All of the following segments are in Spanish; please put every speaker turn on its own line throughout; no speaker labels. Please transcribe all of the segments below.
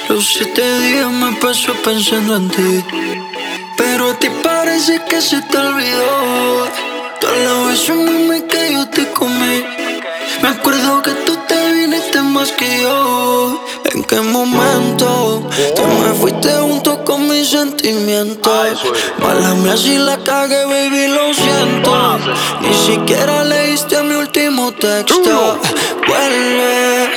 Los 7 días me paso pensando en ti, pero a ti parece que se te olvidó todas las veces, mami, que yo te comí. Me acuerdo que tú te viniste más que yo. ¿En qué momento te me fuiste junto con mis sentimientos? Mala mía si la cagué, baby, lo siento. Ni siquiera leíste mi último texto. Vuelve.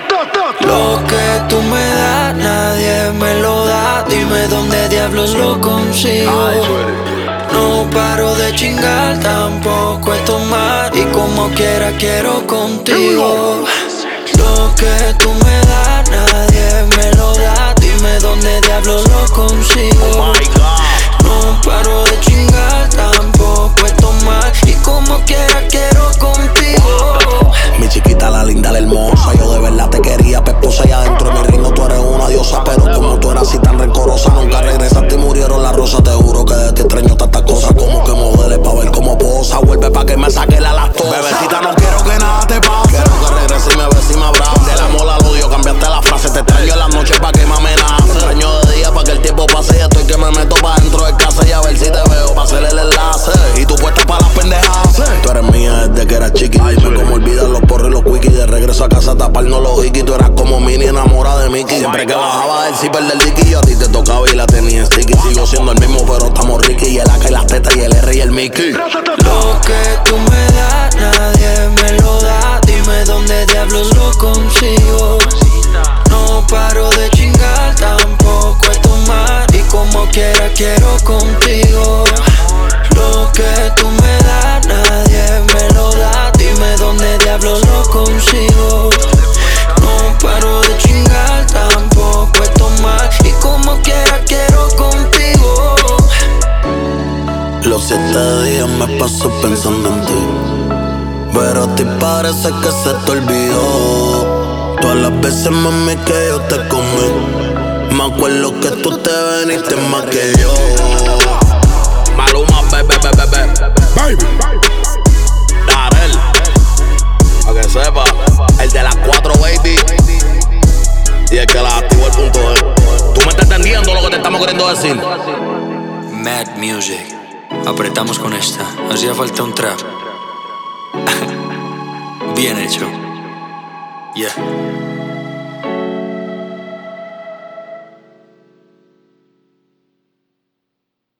Lo que tú me das, nadie me lo da. Dime dónde diablos lo consigo. No paro de chingar, tampoco es tomar. Y como quiera quiero contigo. Lo que tú me das, nadie me lo da. Dime dónde diablos lo consigo. No paro de chingar, tampoco es tomar. Y como quiera quiero contigo.
Mi chiquita, la linda, la hermosa. Yo de verdad te quería, peposa. Y adentro de mi reino tú eres una diosa. Pero como tú eras así tan rencorosa, nunca regresaste y murieron las rosas. Te juro que de ti extraño tantas cosas. Como que modeles pa' ver cómo posa. Vuelve pa' que me saque la lactosa. Bebecita, no quiero que nada te pase. Quiero que regrese y me beses y me abrace. Del amor al odio cambiaste la frase. Te extraño en las noches pa' que me amenace. Te extraño de día pa' que el tiempo pase. Y estoy que me meto pa' dentro de casa y a ver si te veo pa' hacer el enlace. Y tú puesta pa' las pendejas. Tú eres mía desde que era chiqui. Dime cómo olvidar los porros y los quickies. De regreso a casa a taparnos los hikis. Tú eras como mini enamorada de Mickey. Siempre que bajaba del zipper del dicky, yo a ti te tocaba y la tenía sticky. Sigo siendo el mismo pero estamos Ricky. Y el AK y las tetas y el R y el Mickey.
Lo que tú me das, nadie me lo da. Dime dónde diablos lo consigo. No paro de chingar, tampoco es tomar. Y como quiera quiero contigo. Lo que tú me das, nadie me lo da. Dime dónde diablos lo consigo. No paro de chingar, tampoco es tomar. Y como quiera quiero contigo.
Los 7 días me paso pensando en ti, pero a ti parece que se te olvidó todas las veces, mami, que yo te comí. Me acuerdo que tú te veniste más que yo. Maluma, baby. Darel, pa' que sepa, el de las 4, baby. Y el que la activó el punto G. ¿Tú me estás entendiendo lo que te estamos queriendo decir?
Mad Music. Apretamos con esta. Hacía falta un trap. Bien hecho. Yeah.